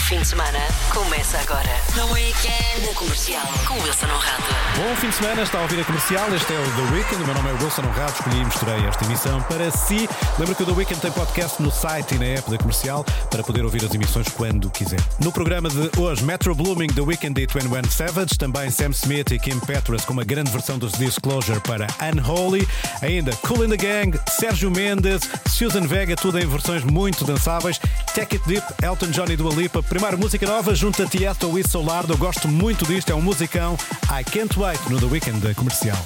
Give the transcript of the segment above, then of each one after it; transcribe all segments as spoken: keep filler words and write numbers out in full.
fim de semana começa agora. No Weekend, na Comercial, com Wilson Honrado. Bom fim de semana, está a ouvir a Comercial. Este é o The Weekend. O meu nome é Wilson Honrado. Escolhi e misturei esta emissão para si. Lembra que o The Weekend tem podcast no site e na app da Comercial para poder ouvir as emissões quando quiser. No programa de hoje, Metro Blooming, The Weeknd e twenty one Savage. Também Sam Smith e Kim Petras com uma grande versão dos Disclosure para Unholy. Ainda Kool and the Gang, Sérgio Mendes, Susan Vega, tudo em versões muito dançáveis. Take It Deep, Elton John e Dua Lipa. Primeira música nova junto a Tiesto e Solardo. Eu gosto muito disto, é um musicão. I Can't Wait no The Weeknd da Comercial.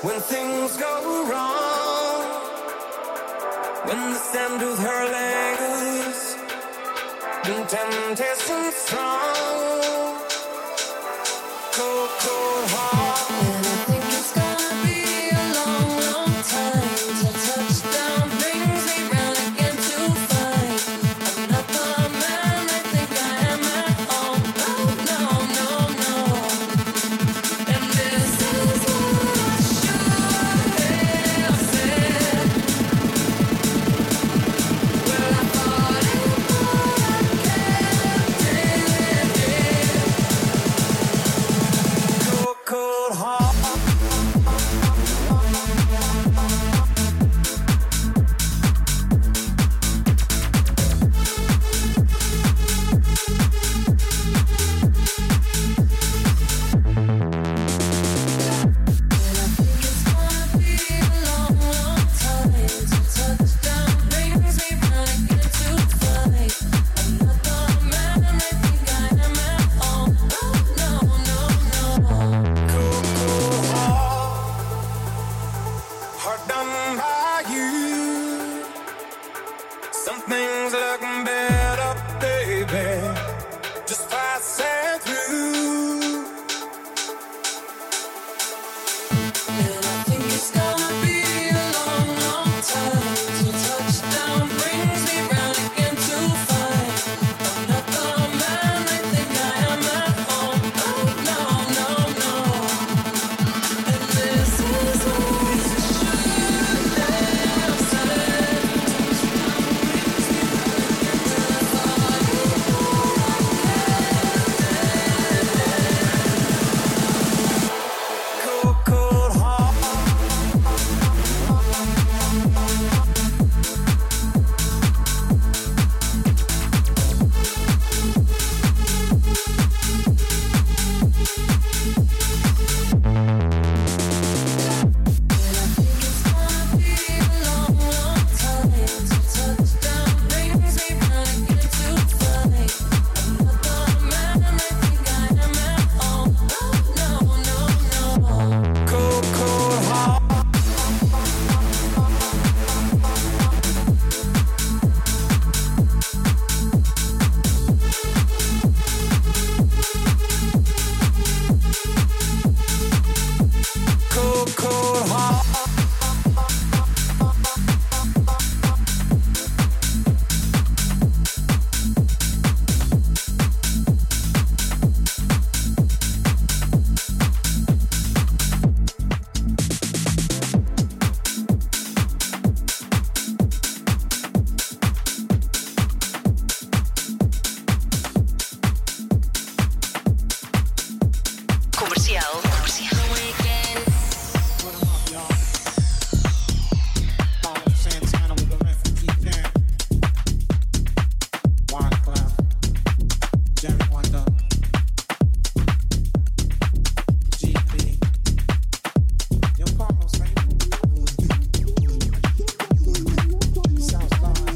when things go wrong, when the sand of her legs, when temptation's strong, cold, cold heart. And I think it's gonna be a long, long time till touchdown brings me round again to find I'm not the man I think I am at home. Oh no, no, no. And this is what I should have said. Well, I thought it, but I kept it. Cold, cold heart. Heart done by you. Some things look better, baby. Just passing through. And I think it's gonna be a long, long time till touchdown brings me round again to find I'm not the man I think I am at home. Oh no, no, no. And this is what I should have said. Cold, cold heart. Cold, cold heart. Cold, cold heart. Comercial. Comercial. Santana with the refugee camp. Wyclef, Jerry Wonder, G B. Yo, Carlos, man. Southside.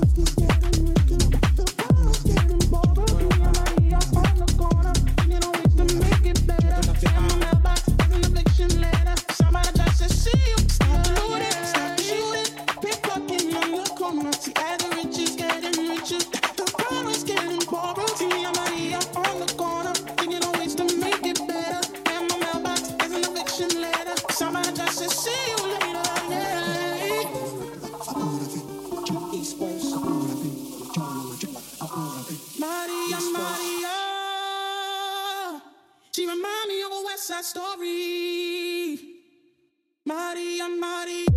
Somebody just to see you later, yeah. East West. Maria, Maria. She remind me of a West Side Story. Maria, Maria.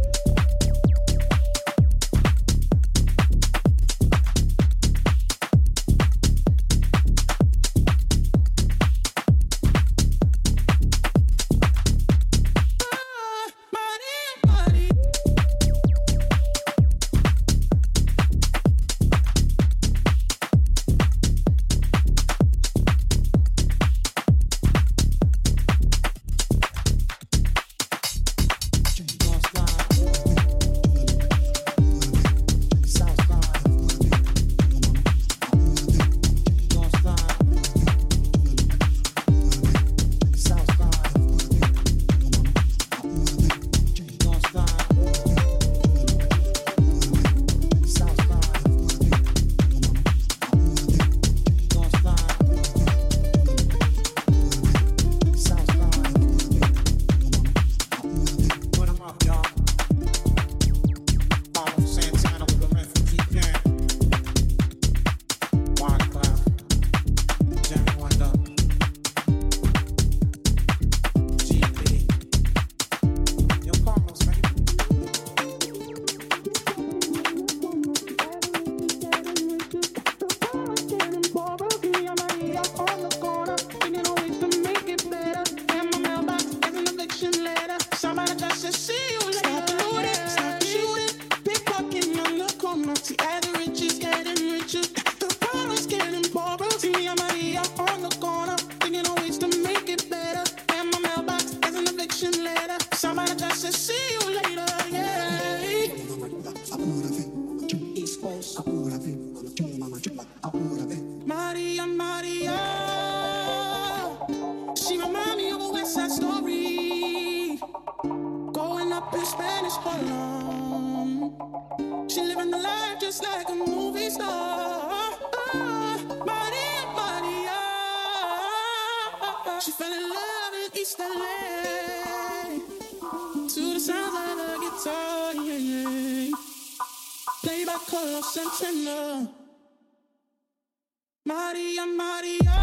Somebody just to see you later. Stop looting, stop shooting. Pickpocketing on the corner. See, as the rich is getting richer, the poor is getting poorer. See me and Maria on the corner, thinking of ways to make it better. And my mailbox is an eviction letter. Somebody just to see you later, yeah. East Coast. Maria, Maria. She remind me of a West Side Story. Growing up in Spanish Harlem. She living the life just like a movie star. Maria, Maria. She fell in love in East L A to the sounds of the guitar, yeah, yeah. Played by Carlos Santana. Maria, Maria.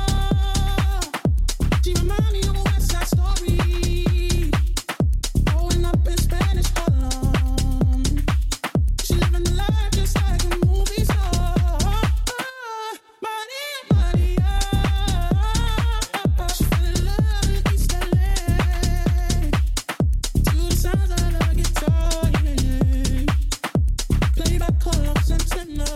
She remind me of a West Side Story. Growing up in Spanish Harlem. She living the life just like a movie star. Maria, Maria. She fell in love in East L A to the sounds of the guitar, yeah, yeah. Played by Carlos Santana.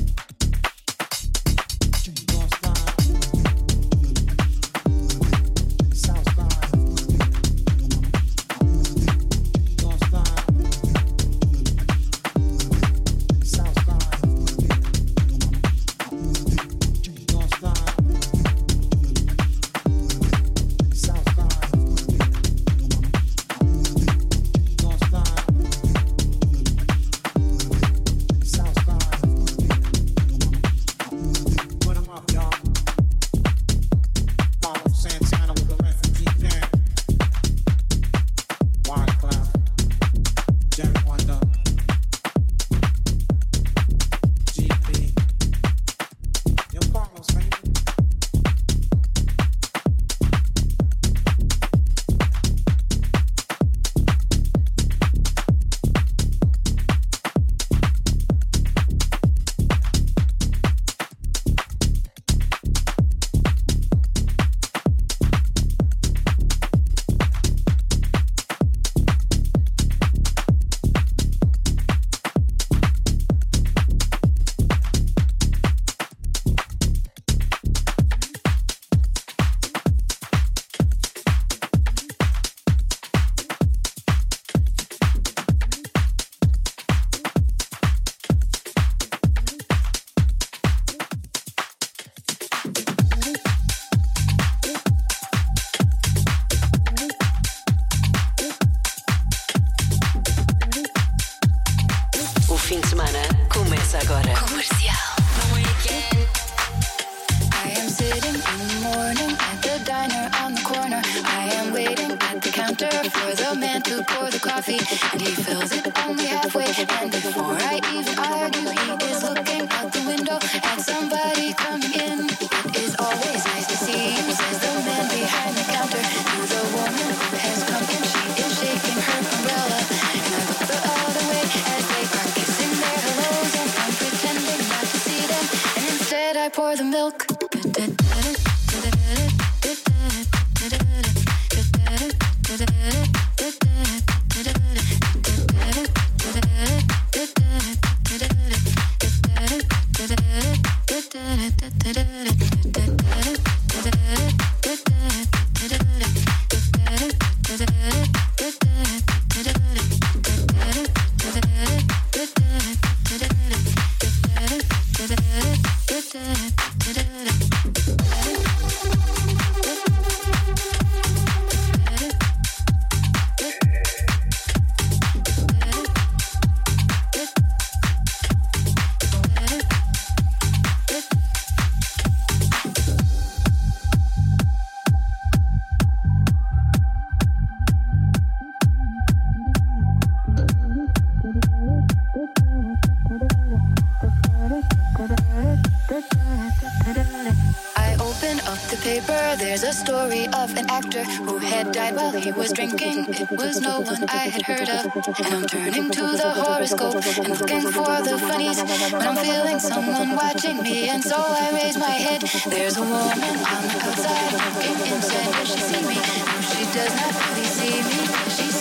There's a story of an actor who had died while he was drinking. It was no one I had heard of. And I'm turning to the horoscope and looking for the funnies when I'm feeling someone watching me. And so I raise my head. There's a woman on the outside looking inside. Does she see me? No, she does not really see me. She's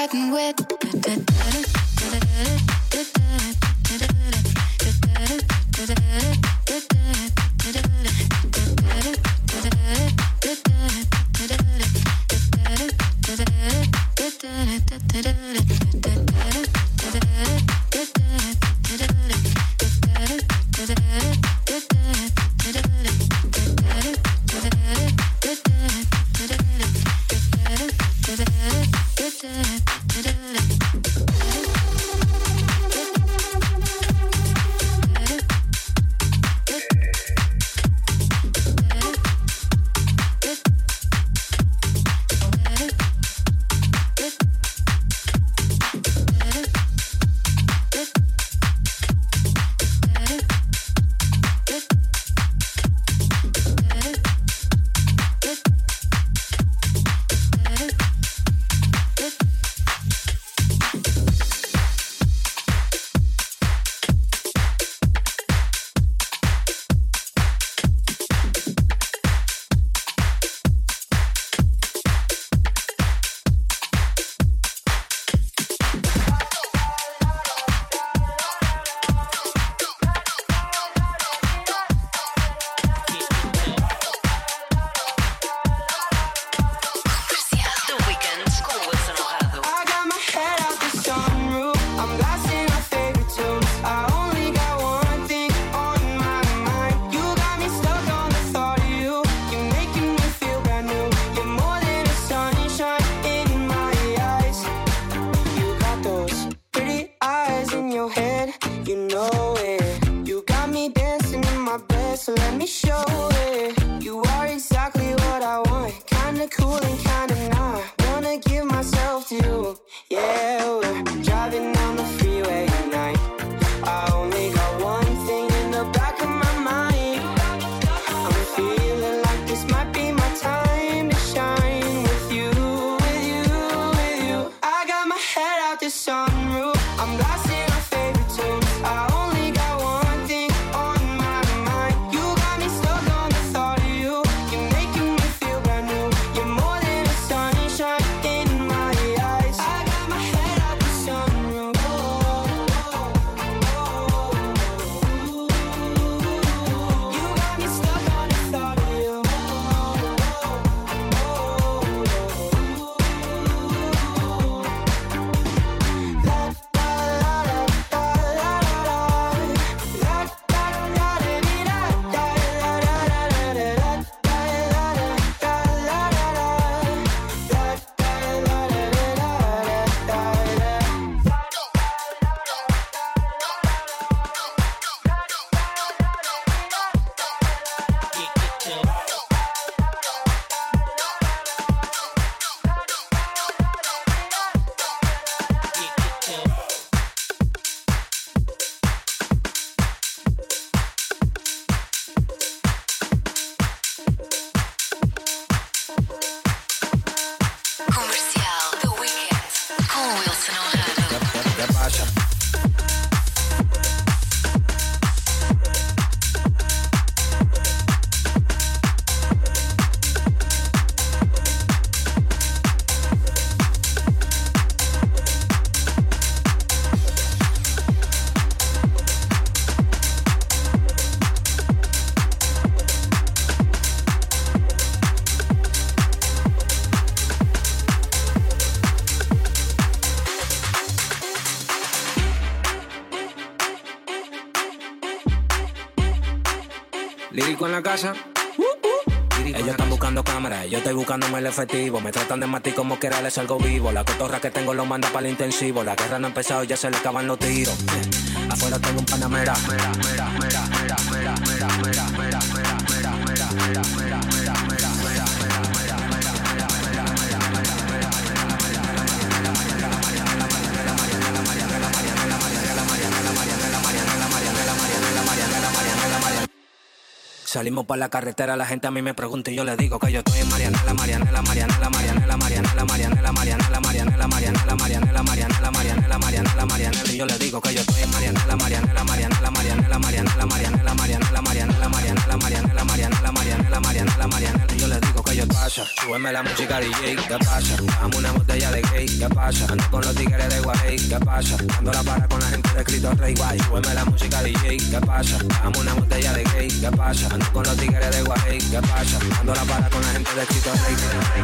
getting wet. Lírico en la casa. Ellos están buscando cámaras, yo estoy buscándome el efectivo. Me tratan de matar como quiera, les salgo vivo. La cotorra que tengo lo manda para el intensivo. La guerra no ha empezado y ya se le acaban los tiros. Eh, afuera tengo un panamera. Mera, mera, mera, mera, mera, mera, mera, mera, mera, mera, mera, mera, mera, mera, mera. Salimos por la carretera, la gente a mí me pregunta y yo le digo que yo estoy en Marianela, Marianela, Marianela, Marianela, Marianela, Marianela, Marianela, Marianela, Marianela, Marianela, Marianela, Marianela, Marianela, Marianela, y yo le digo que yo estoy en Marianela, Marianela, Marianela, Marianela, Marianela, Marianela, Marianela, Marianela, Marianela, Marianela, Marianela, Marianela, Marianela, Marianela, y yo le digo que yo paso. pasa? Súbeme la música D J, ¿qué pasa? Dame una botella de gay, ¿qué pasa? Ando con los tigres de Guay, ¿qué pasa? Ando la para con la gente de Cristo Rey, guay. Súbeme la música D J, ¿qué pasa? Dame una botella de gay, ¿qué pasa? Ando con los tigres de Guay, ¿qué pasa? Ando la para con la gente de Cristo Rey.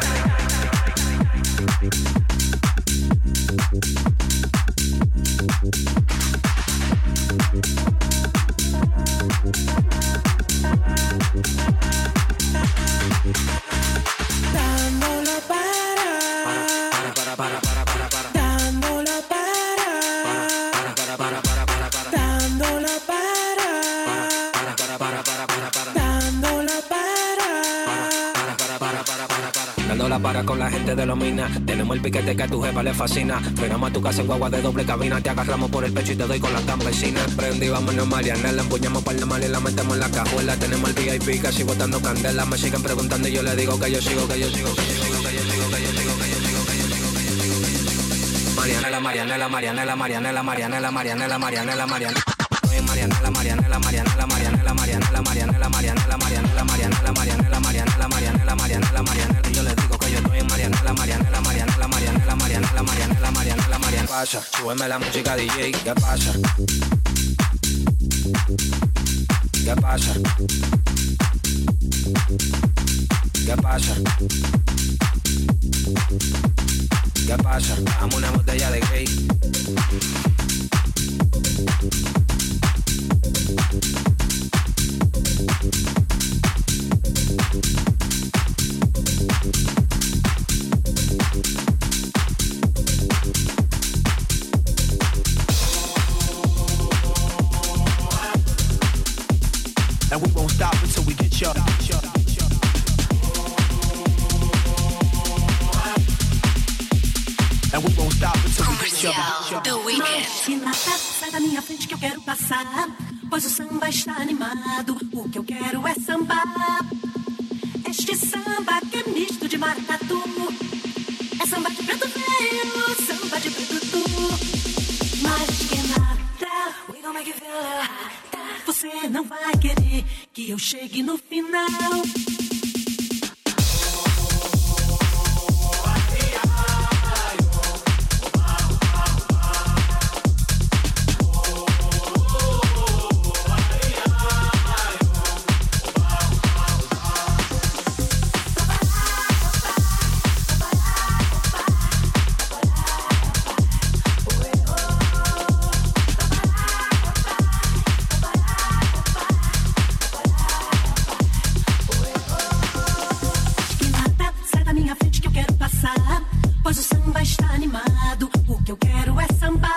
Dándolo para, Para, para, para, para, para. dándolo para, Para, para, para, para, para. dándolo para, Para, para, para, para, para, para. dándolo para. Para, para, para, para, para, para. Dando la para con la gente de los minas. Tenemos el piquete que a tu jefa le fascina. Frenamos a tu casa en guagua de doble cabina. Te agarramos por el pecho y te doy con la campesina. Prendí, vámonos Marianela. Empuñamos par de mal y la metemos en la cajuela. Tenemos el V I P casi botando candela. Me siguen preguntando y yo le digo que yo sigo, que yo sigo, que yo sigo, que yo sigo, que yo sigo, que yo sigo, que yo sigo, que yo sigo. Marianela, Marianela, Marianela, Marianela, Marianela, Marianela, Marianela, Marianela. Marianela, Marianela, Marianela, Marianela, Marianela, Marianela, Marianela, Marianela, Marianela, Marianela, Marianela, Marianela, Marianela, Marianela. Y yo les digo que yo estoy en Marianela, Marianela, Marianela, Marianela, Marianela, Marianela, Marianela, Marianela. Pasa, súbeme la música D J, ¿qué pasa? ¿Qué pasa? ¿Qué pasa? ¿Qué pasa? Dame una botella de gay. And we won't stop until we get your. And we won't stop until we get your. Comercial The Weeknd. Renata, sai da minha frente que eu quero passar, pois o samba está animado. O que eu quero é sambar. Este samba que é misto de maracatu. É samba de preto velho, samba de preto tu. Mais que nada, we gon' make you feel hot. Você não vai querer que eu chegue no final. Pois o samba está animado. O que eu quero é sambar.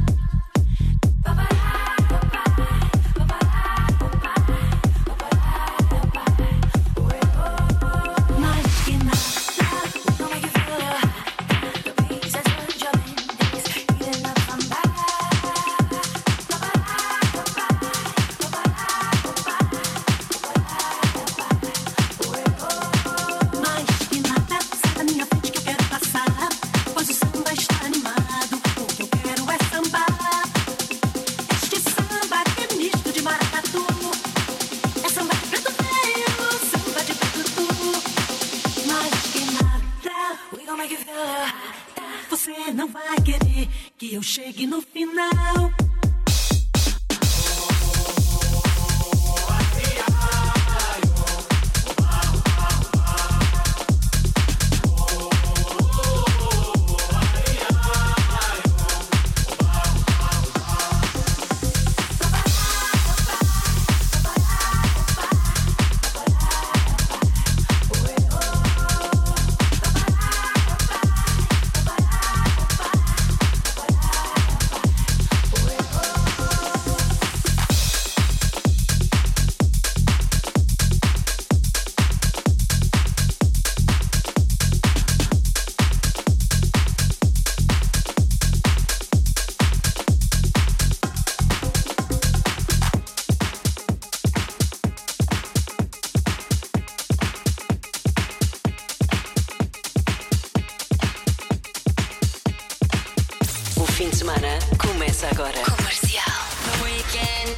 Mais que nada, não é que fala. The beats as one jumping days, eating up samba. Mais que nada, sai da minha frente que eu quero passar. Pois o samba está animado. O que eu quero é sambar. Este samba que é misto de maracatu. É samba de preto velho, samba de preto tu. Mais que nada, we gon' make you feel hot. Você não vai querer que eu chegue no final. O fim de semana começa agora. Comercial The Weeknd.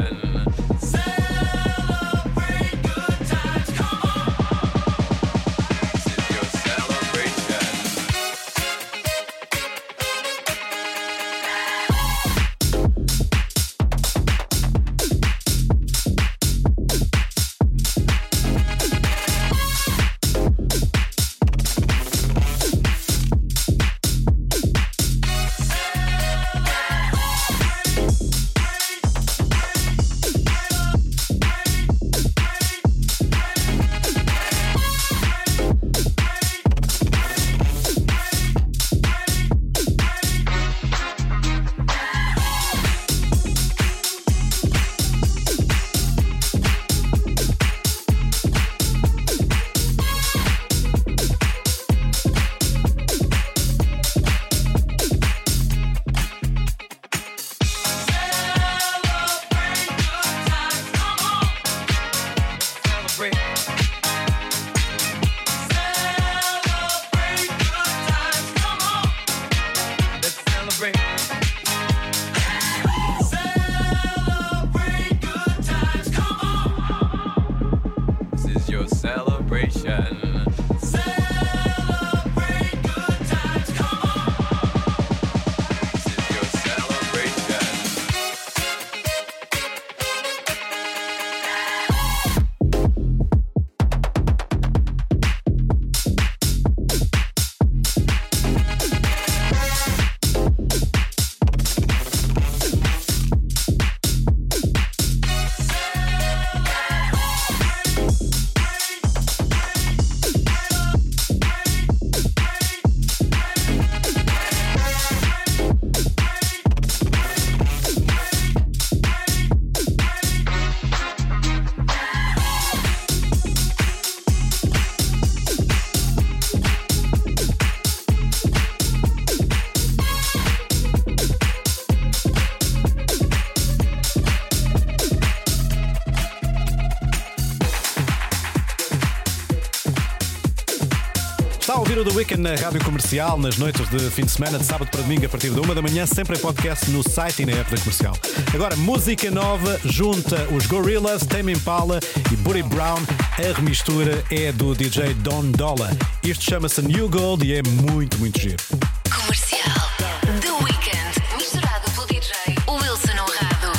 Está a ouvir o The Weeknd na Rádio Comercial, nas noites de fim de semana, de sábado para domingo, a partir da uma da manhã, sempre em podcast no site e na app da Comercial. Agora, música nova, junta os Gorillaz, Tame Impala e Booty Brown. A remistura é do D J Don Dolla. Isto chama-se New Gold e é muito, muito giro. Comercial. The Weeknd, misturado pelo D J Wilson Honrado.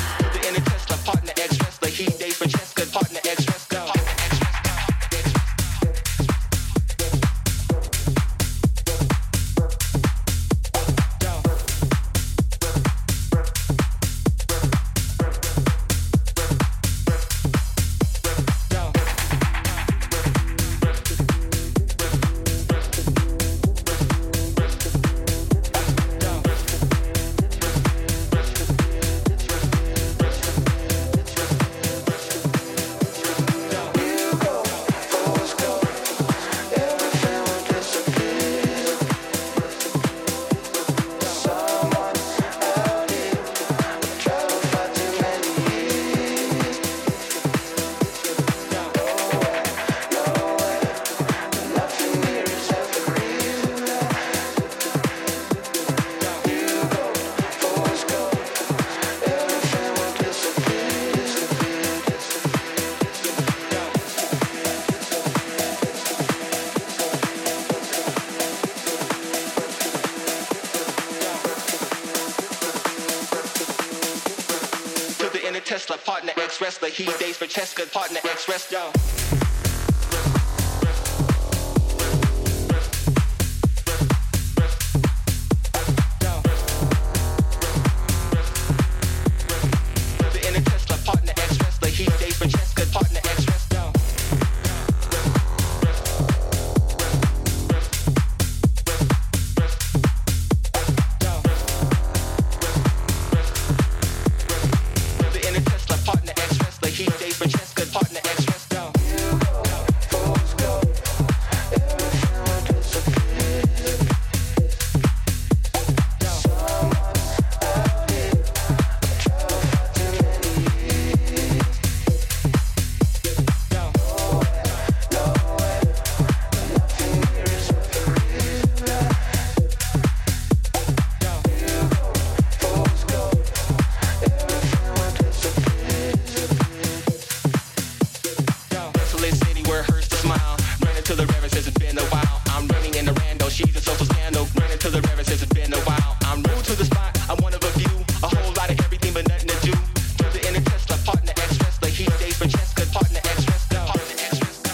Tesla, partner ex-wrestler, he dates for Cheska, partner ex-wrestler. He dates for Cheska, partner ex-wrestler. cause it's been a while. I'm new to the spot, I'm one of a few. A whole lot of everything but nothing to do. Feel the inner Tesla, partner ex-wrestler. He days Francesca, partner ex-wrestler. Partner ex-wrestler.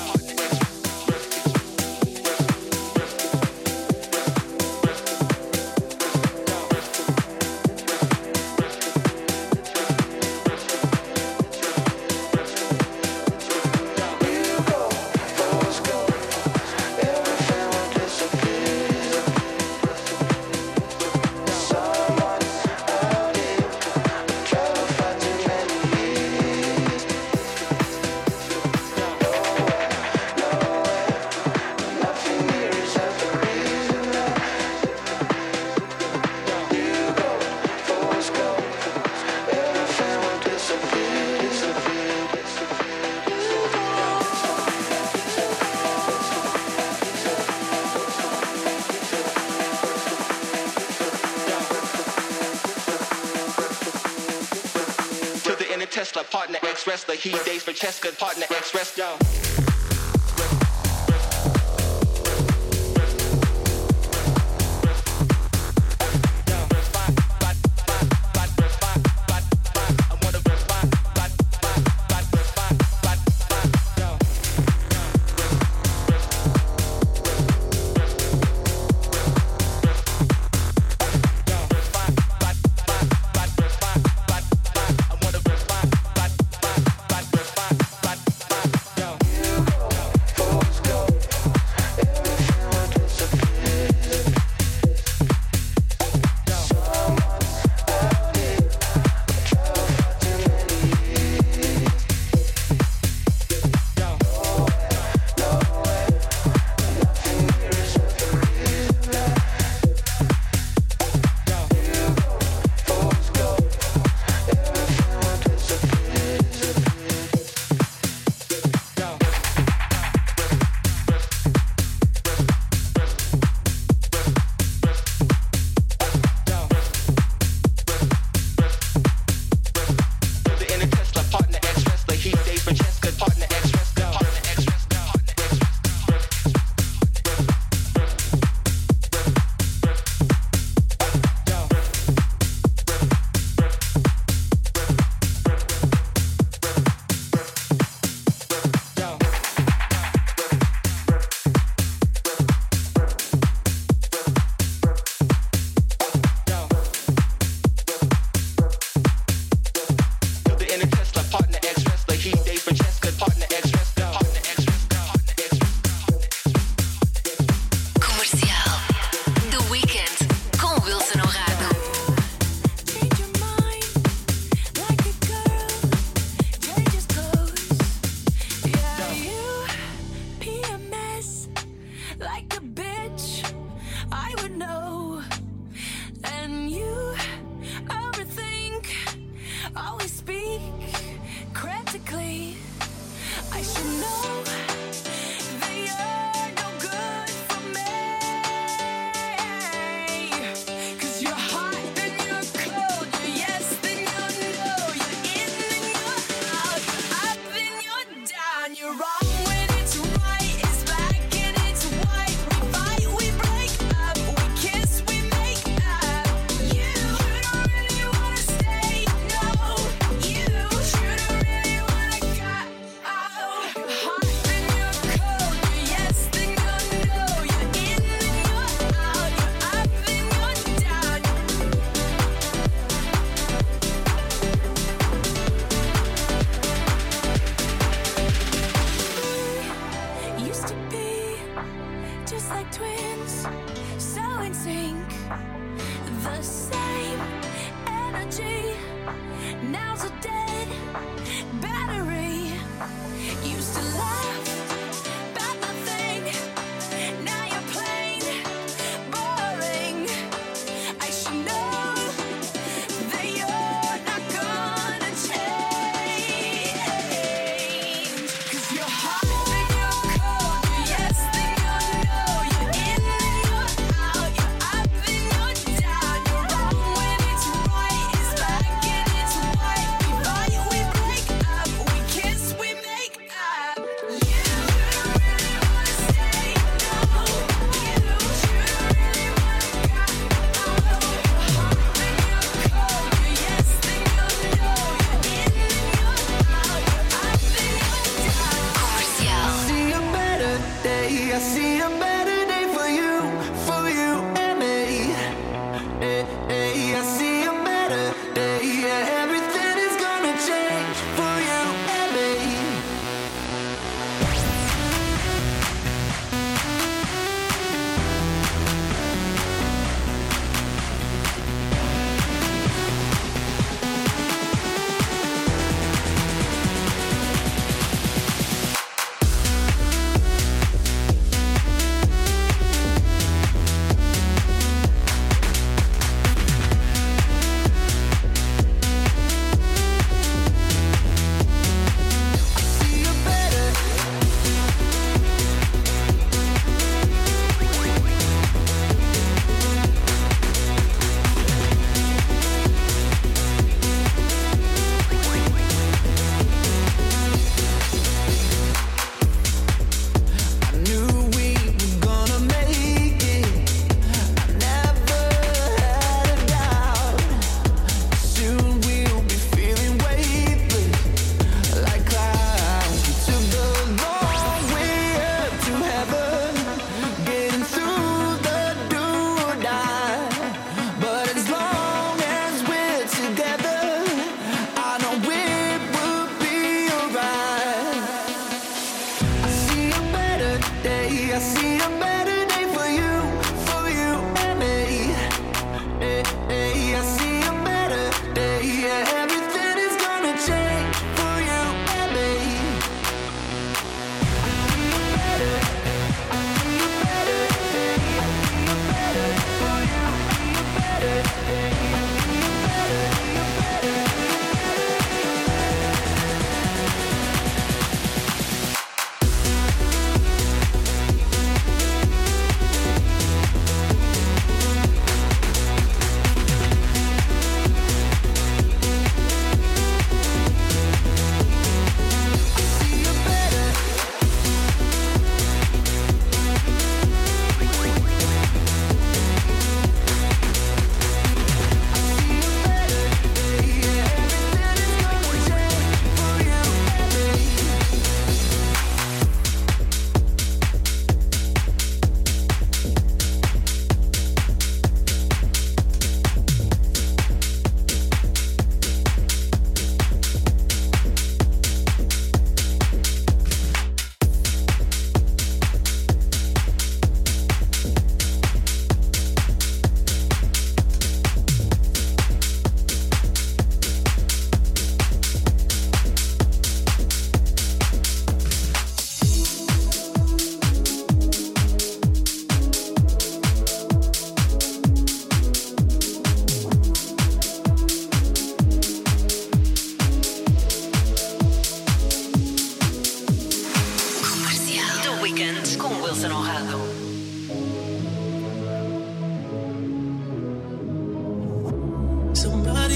Tesla, partner ex-wrestler. He days Francesca, partner ex-wrestler.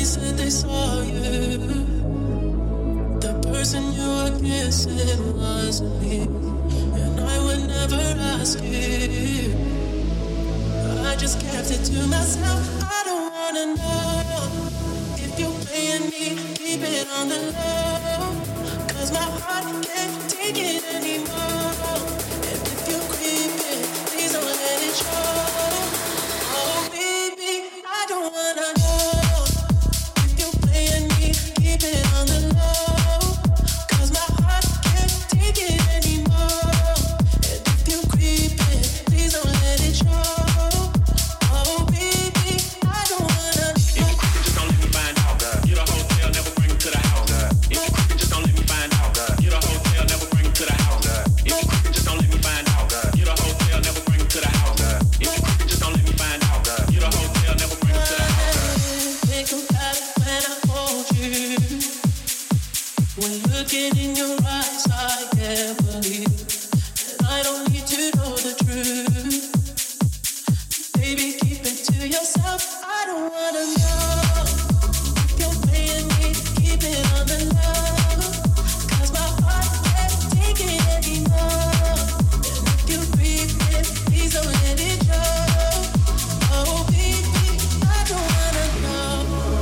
Somebody said they saw you. The person you were kissing wasn't me, and I would never ask you. I just kept it to myself. I don't wanna know if you're playing me. Keep it on the low, 'cause my heart can't take it anymore. And if you're creeping, please don't let it show. Oh baby, I don't wanna know if you're playing me. Keep it on the low, 'cause my heart can't take it anymore. And if you're creeping, please don't let it show. Oh baby, I don't wanna know. If you creeping, just don't let me find out. Get a hotel, never bring it to the house. If you creeping, just don't let me find out. Get a hotel, never bring it to the house. If you creeping, just don't let me find out. Get a hotel, never bring it to the house. If you creeping, just don't let me find out. Get a hotel, never bring it to the house. Think about it when I hold you. When looking in your eyes, I can't believe that I don't need to know the truth. Baby, keep it to yourself. I don't wanna know if you're playing me. Keep it on the low, 'cause my heart can't take it anymore. And if you breathe it, please don't let it show. Oh baby, I don't wanna know.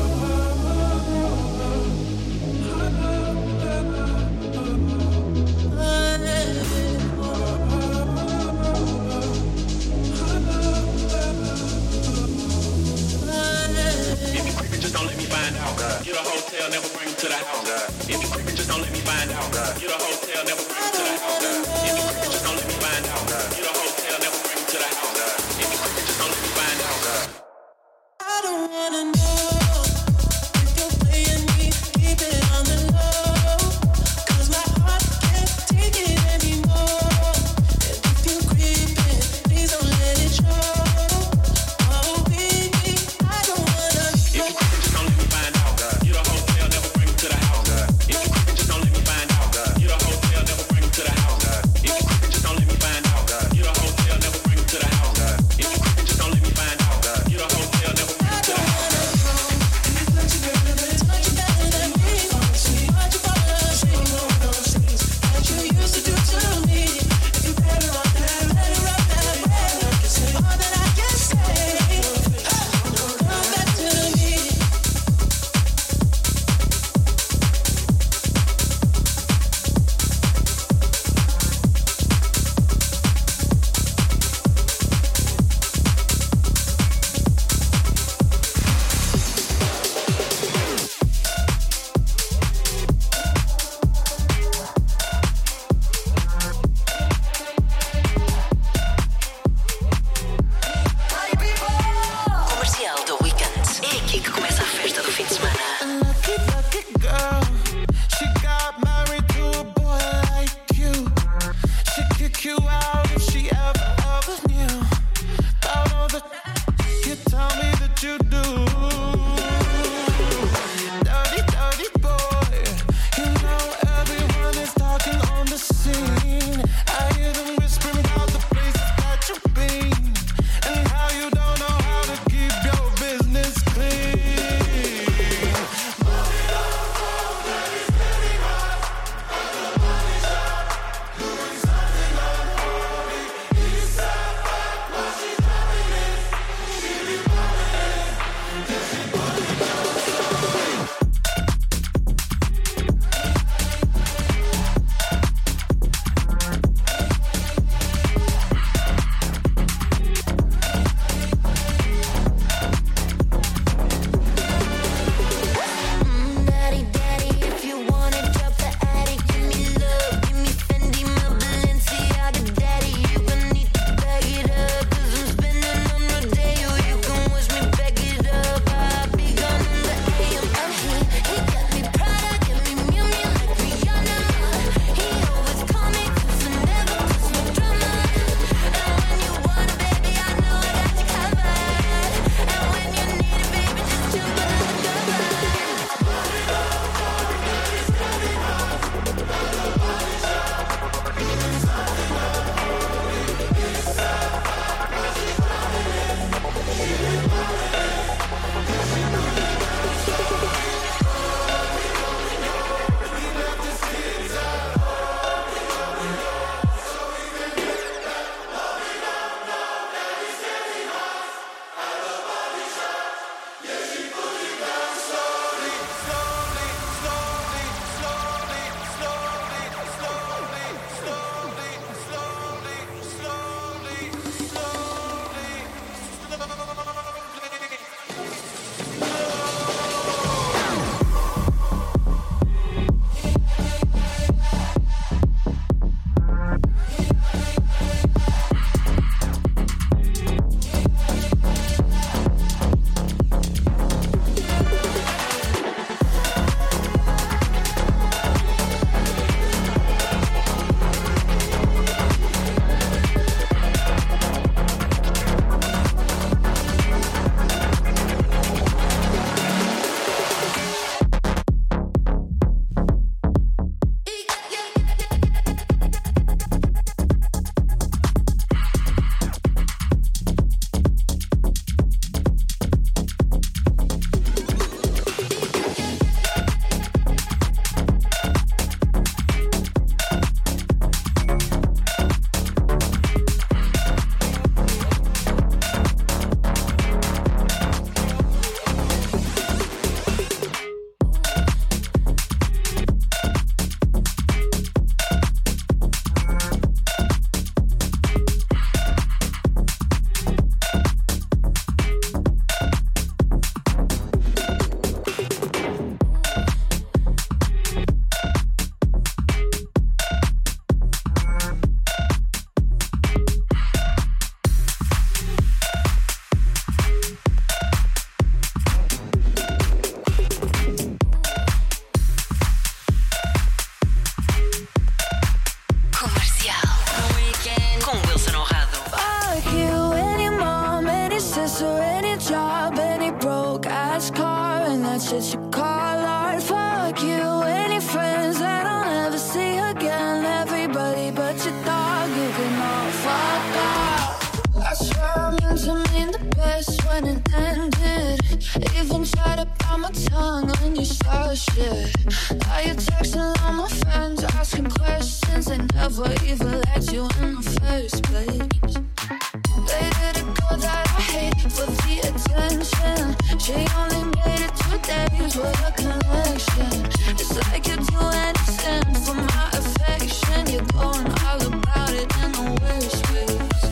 If you creeping, just don't let me find out. Get a hotel, never bring it to the house. If you creeping, just don't let me find out. Get a hotel, never bring it to the house. If you creeping, just don't let me find out. Get a hotel, never bring it to the house. If you creeping, just don't let me find out. I don't wanna know if you're playing me. Keep it on the low, 'cause my heart can't take it anymore. And if you're creeping, please don't let it show. Oh baby, I don't wanna If know. you creeping, just don't let me find out. Get a hotel, never bring it to the house. If you creeping, just don't let me find out. Get a hotel, never bring it to the house. If you creeping, just don't let me find out. Get a hotel, never bring it to the house. If you creeping, just don't let me find out. Get a hotel, never bring it to the house. should you call art? Fuck you and your friends that I'll never see again. Everybody but your dog, you can all fuck off. I swear I meant to mean the best when it ended. Even tried to bite my tongue when you start shit. Now you're texting all my friends, asking questions. They never even let you in the first place. They did a girl that I hate for the attention. She only made it two days with a connection. It's like you'd do anything for my affection. You're going all about it in the worst ways.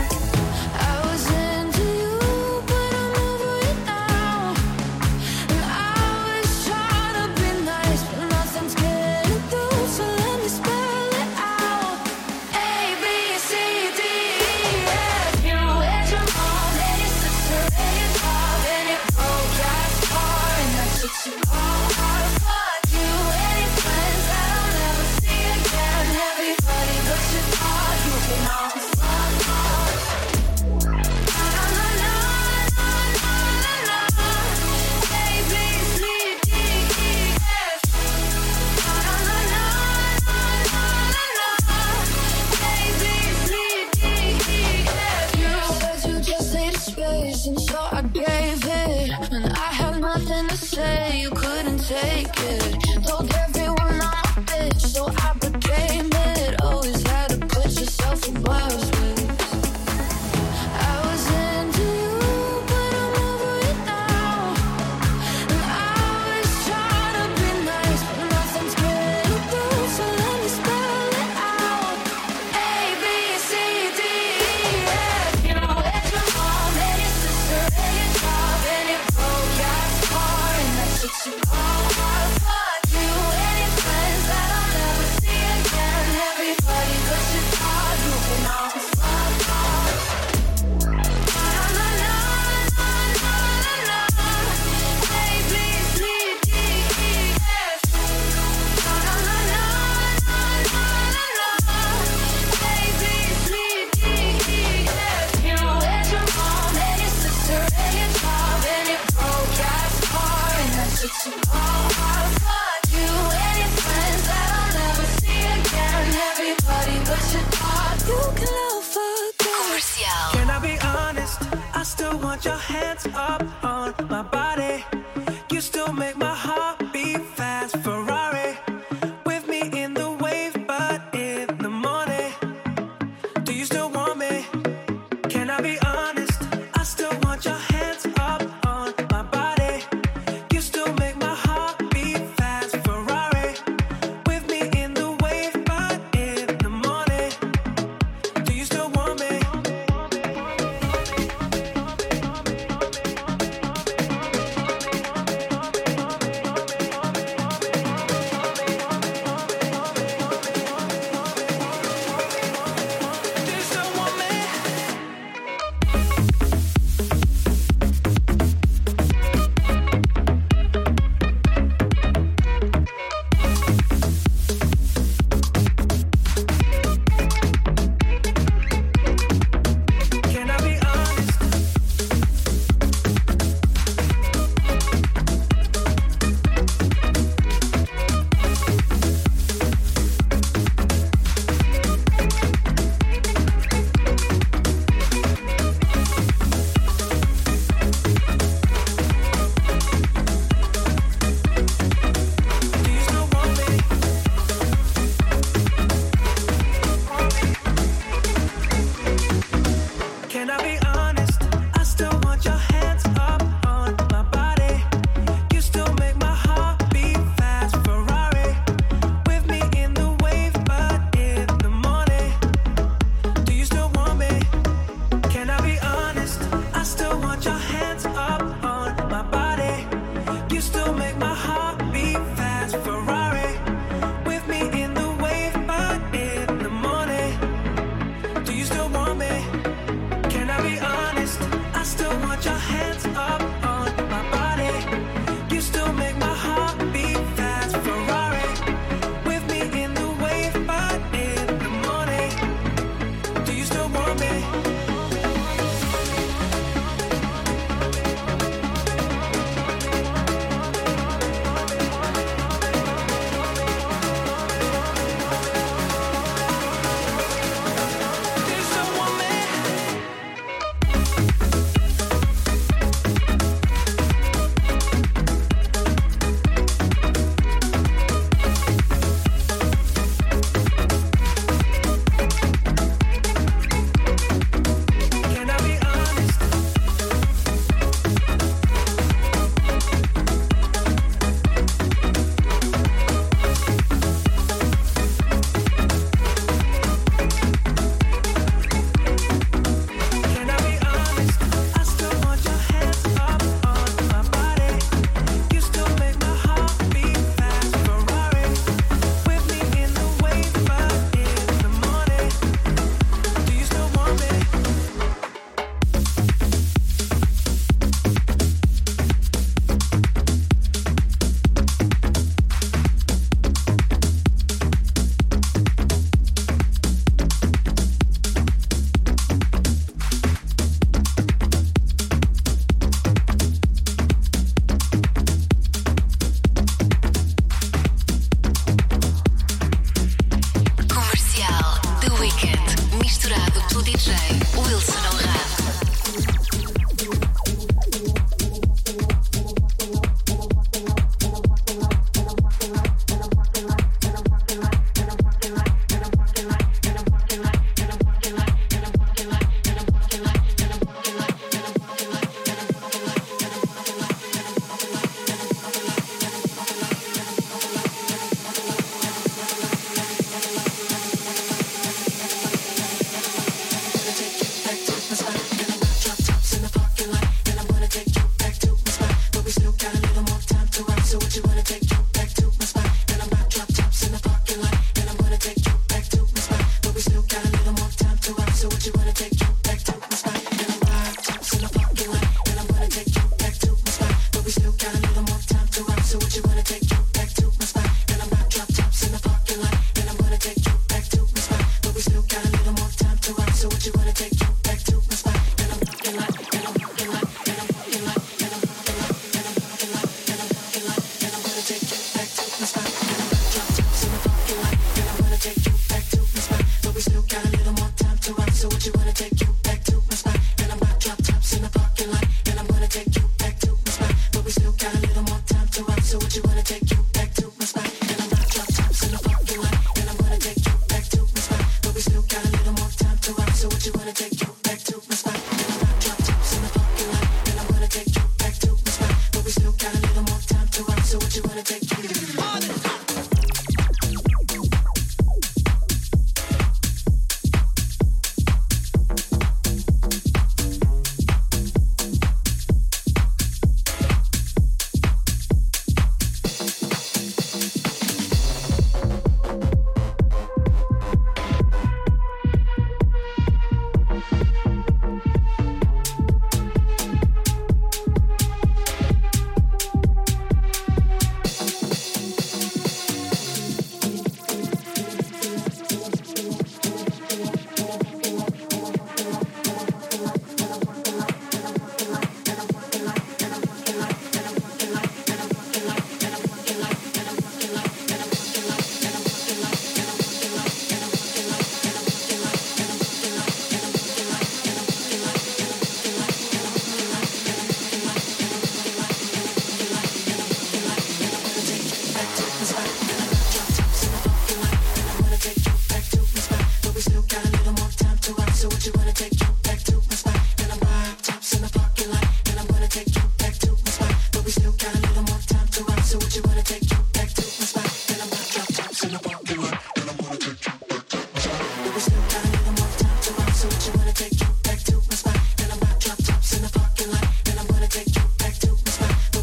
I was into you, but I'm over it now. And I was trying to be nice, but nothing's getting through. So let me spell it out. A, B, C, D, E, F. You and your mom and your sister and your dog and your broke ass car, and that's what you all are. Fuck you and your friends that I'll never see again. Everybody but your dog, you can all fuck off. Na na na na na na na. A, B, C, D, E, F. Na na na na na na na. A, B, C, D, E, F. You said you just needed space, and so I gave it. And I had nothing to say, you couldn't take it. Told everyone I'm a bitch, so I became it. Always had to put yourself above space. I was into you, but I'm over it now. And I was trying to be nice, but nothing's getting through. So let me spell it out. A, B, C, D, E, F. You and your mom and your sister and your dog and your broke ass car, and that's what you all are. Fuck you and your friends that I'll never see again. Everybody but your dog, you can all fuck off. Na na na na na na na. A, B, C, D, E, F. Na na na na na na na na. A, B, C, D, E, F. You and your mom and your sister and your dog and your broke ass car, and that's what you all are. Fuck you and your friends that I'll never see again. Everybody but your dog, you can all fuck off. Comercial. Can I be honest? I still want your hands up on my body. You still make my heart beat fast. Ferrari with me in the wave, but in the morning. Do you still want me? Can I be honest? I still want your hands up on my body. You still make my heart beat fast. Ferrari with me in the wave, but in the morning. Do you still want me?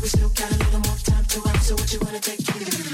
We still got a little more time to run, so what you wanna take to the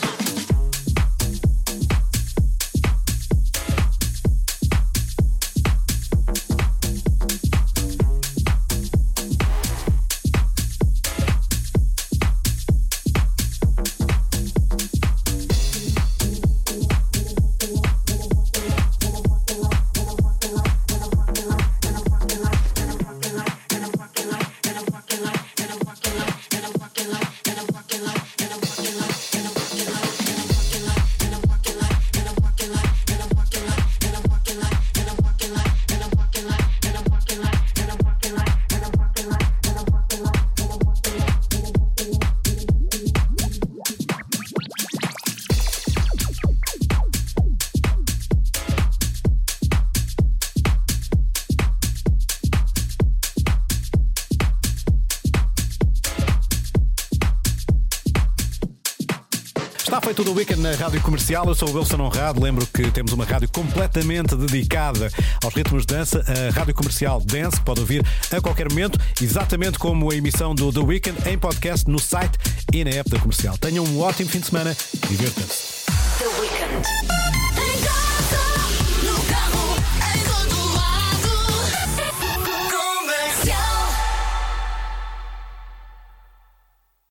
Está feito o Weekend na Rádio Comercial. Eu sou o Wilson Honrado. Lembro que temos uma rádio completamente dedicada aos ritmos de dança, a Rádio Comercial Dance, que pode ouvir a qualquer momento, exatamente como a emissão do The Weekend em podcast no site e na app da Comercial. Tenham um ótimo fim de semana. Divirtam-se. The Weekend.